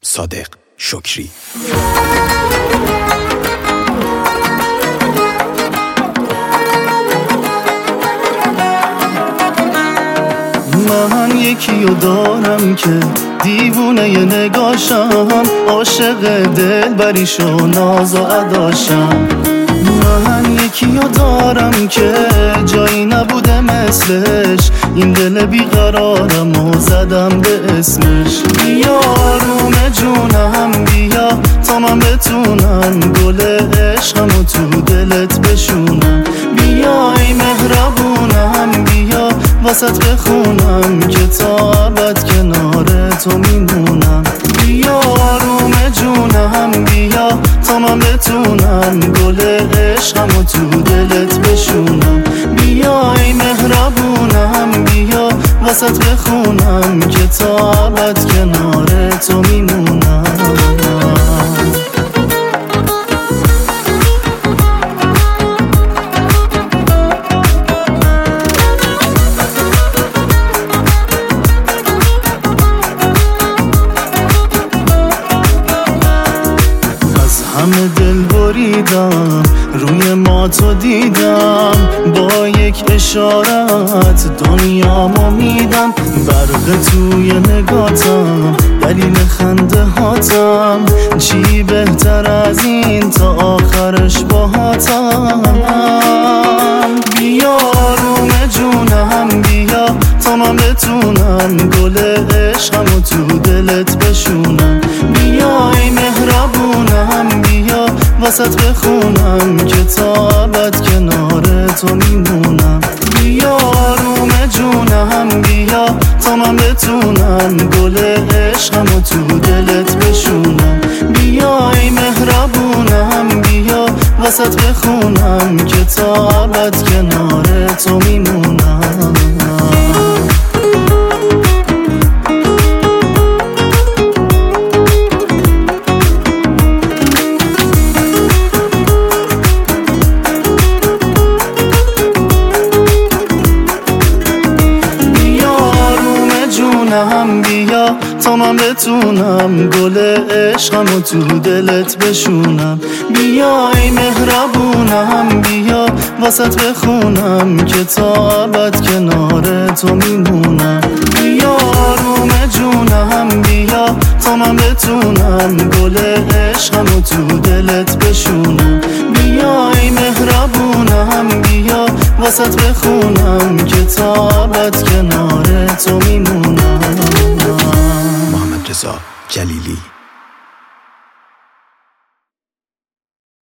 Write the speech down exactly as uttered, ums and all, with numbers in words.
صادق شکری. من یکیو دارم که دیوونه ی نگاشم، عاشق دلبریش و ناز و اداشم. من یکیو دارم که جایی نبوده مثلش، این دل بیقرارم و زدم به اسمش. بیا روم جونم بیا تا من بتونم گل عشقم و تو دلت بشونم. بیا ای مهربونم بیا واسط بخونم که تا ابد کنار تو میمونم. بیا روم جونم بیا تا من بتونم گل عشقم و تو دلت بشونم. بیا ای مهربونم بیا واسط بخونم که تا ابد کنار تو میمونم. همه دل بریدم روی ما تو دیدم، با یک اشارت دنیامو میدم. برق توی نگاتم دلیل خنده هاتم، چی بهتر از این تا آخرش باهاتم. بیا روم جونم بیا تا من بتونم گل عشقم و تو دلت بشونم. بیا ای مهربونم بیا واسط بخونم که تا ابد کنار تو میمونم. بیا روم جونم بیا تا من بتونم گل عشقم و تو دلت بشونم. بیا ای مهربونم بیا واسط بخونم که تا ابد کنار تو میمونم. هم بیا تا من بتونم گل عشقم و تو دلت بشونم. بیا ای مهربونم بیا واسط بخونم که تا ابد کنار تو میمونم. بیا روم جونم بیا تا من بتونم گل عشقم و تو دلت بشونم. بیا ای مهربونم بیا واسط بخونم که تا ابد کنار تو میمونم. محمد رضا جلیلی.